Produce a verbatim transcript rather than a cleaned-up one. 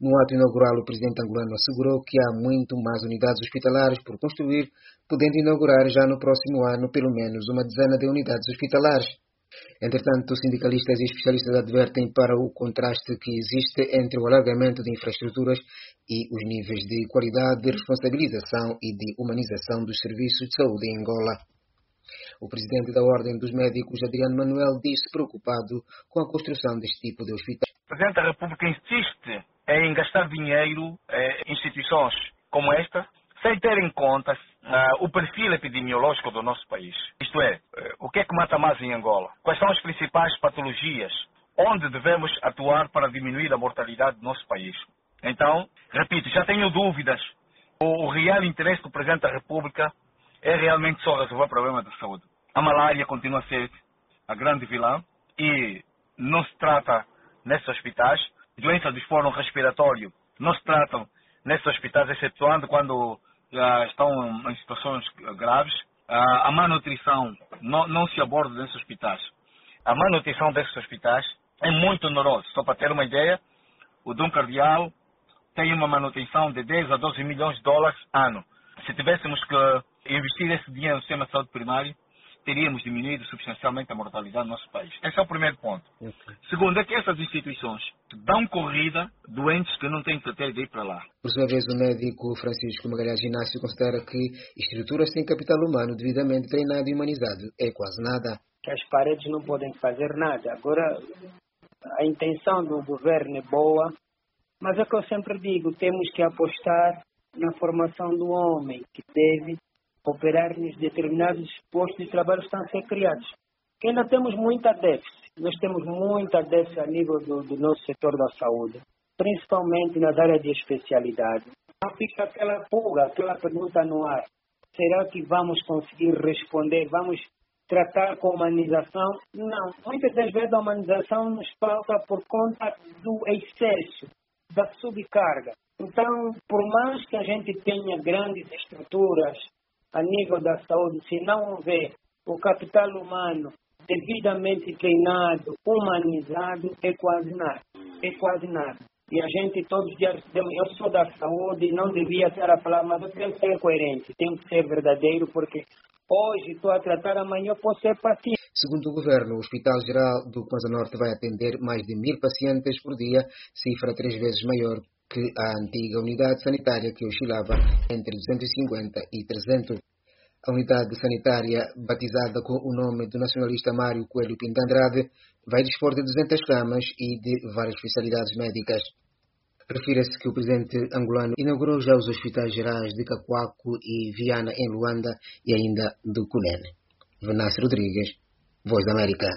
No ato inaugural, o presidente angolano assegurou que há muito mais unidades hospitalares por construir, podendo inaugurar já no próximo ano pelo menos uma dezena de unidades hospitalares. Entretanto, sindicalistas e especialistas advertem para o contraste que existe entre o alargamento de infraestruturas e os níveis de qualidade, de responsabilização e de humanização dos serviços de saúde em Angola. O presidente da Ordem dos Médicos, Adriano Manuel, diz-se preocupado com a construção deste tipo de hospitais. O Presidente da República insiste em gastar dinheiro em instituições como esta, sem ter em conta uh, o perfil epidemiológico do nosso país. Isto é, uh, o que é que mata mais em Angola? Quais são as principais patologias? Onde devemos atuar para diminuir a mortalidade do nosso país? Então, repito, já tenho dúvidas. O, o real interesse do Presidente da República é realmente só resolver o problema da saúde. A malária continua a ser a grande vilã e não se trata nesses hospitais. Doenças do foro respiratório não se tratam nesses hospitais, excetuando quando uh, estão em situações graves. Uh, a má nutrição não, não se aborda nesses hospitais. A má nutrição desses hospitais é muito onerosa. Só para ter uma ideia, o Dom Cardeal tem uma manutenção de dez a doze milhões de dólares ano. Se tivéssemos que investir esse dinheiro no sistema de saúde primário, teríamos diminuído substancialmente a mortalidade do nosso país. Esse é o primeiro ponto. Okay. Segundo, é que essas instituições dão corrida doentes que não têm certeza de ir para lá. Por sua vez, o médico Francisco Magalhães Inácio considera que estruturas sem capital humano devidamente treinado e humanizado é quase nada. Que as paredes não podem fazer nada. Agora, a intenção do governo é boa, mas é o que eu sempre digo, temos que apostar na formação do homem, que deve operar nos determinados postos de trabalho que estão a ser criados. Que ainda temos muita déficit. Nós temos muita déficit a nível do, do nosso setor da saúde, principalmente nas áreas de especialidade. Então fica aquela pulga, aquela pergunta no ar. Será que vamos conseguir responder? Vamos tratar com humanização? Não. Muitas das vezes a humanização nos falta por conta do excesso, da subcarga. Então, por mais que a gente tenha grandes estruturas a nível da saúde, se não houver o capital humano devidamente treinado, humanizado, é quase nada. É quase nada. E a gente todos os dias, eu sou da saúde, não devia estar a falar, mas eu tenho que ser coerente, tenho que ser verdadeiro, porque hoje estou a tratar, amanhã eu posso ser paciente. Segundo o Governo, o Hospital Geral do Kwanza Norte vai atender mais de mil pacientes por dia, cifra três vezes maior que a antiga unidade sanitária que oscilava entre duzentos e cinquenta e trezentos. A unidade sanitária, batizada com o nome do nacionalista Mário Coelho Pinto Andrade, vai dispor de duzentas camas e de várias especialidades médicas. Refira-se que o presidente angolano inaugurou já os hospitais gerais de Cacoaco e Viana em Luanda e ainda do Cunene. Venâncio Rodrigues, Voz da América.